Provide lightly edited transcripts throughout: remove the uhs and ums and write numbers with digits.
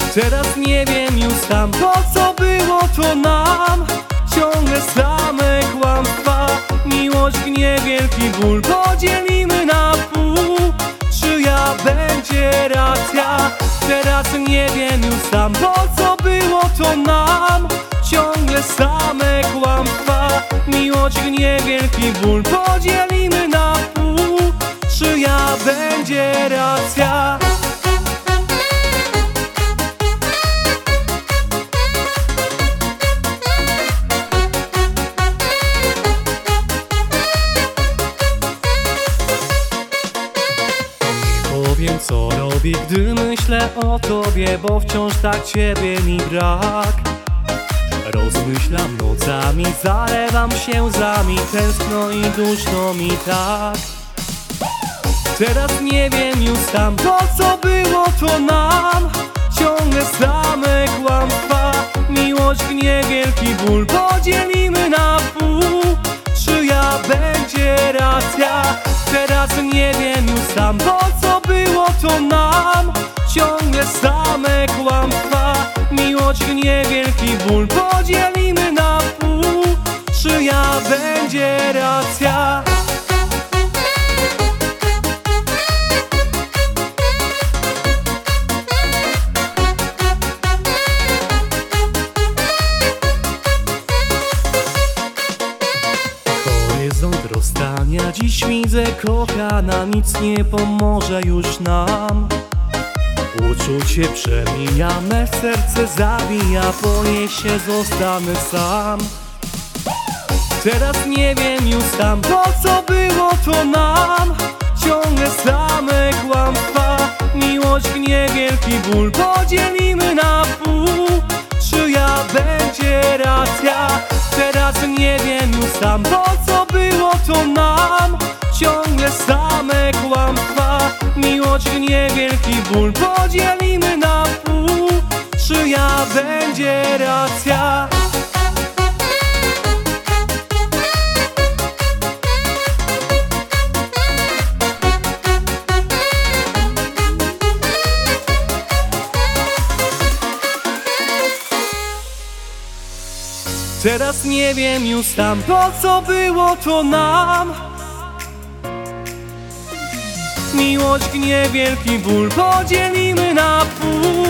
Teraz nie wiem już sam, po co było to nam. Ciągle same kłamstwa, miłość, gniew, wielki ból. Podzielimy na pół, czyja będzie racja. Teraz nie wiem już sam, po co było to nam. Ciągle same kłamstwa, miłość, gniew, wielki ból. Podzielimy na pół, czyja będzie racja. Powiem, co robię, gdy myślę o tobie, bo wciąż tak ciebie mi brak. Rozmyślam nocami, zalewam się łzami, tęskno i duszno mi tak. Teraz nie wiem już sam, po co było to nam. Ciągle same kłamstwa, miłość, gniew, wielki ból. Podzielimy na pół, czyja będzie racja. Teraz nie wiem już sam, po co było to nam. Ciągle same kłamstwa, miłość, gniew, wielki ból. Podzielimy na pół, czyja będzie racja. Horyzont rozstania dziś widzę, kochana, nic nie pomoże już nam. Uczucie przemija, me serce zabija, boję się, zostanę sam. Teraz nie wiem już sam, po co było to nam. Ciągle same kłamstwa, miłość, gniew, wielki ból. Podzielimy na pół, czyja będzie racja. Teraz nie wiem już sam, po co było to nam. Ciągle same kłamstwa, miłość, gniew, wielki ból. Podzielimy na pół, czyja będzie racja. Teraz nie wiem już sam, po co było to nam. Miłość, gniew, wielki ból. Podzielimy na pół.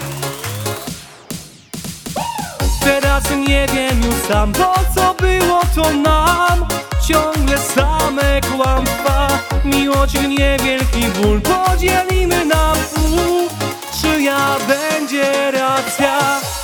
Teraz nie wiem już sam, po co było to nam. Ciągle same kłamstwa, miłość, gniew, wielki ból. Podzielimy na pół, czyja będzie racja.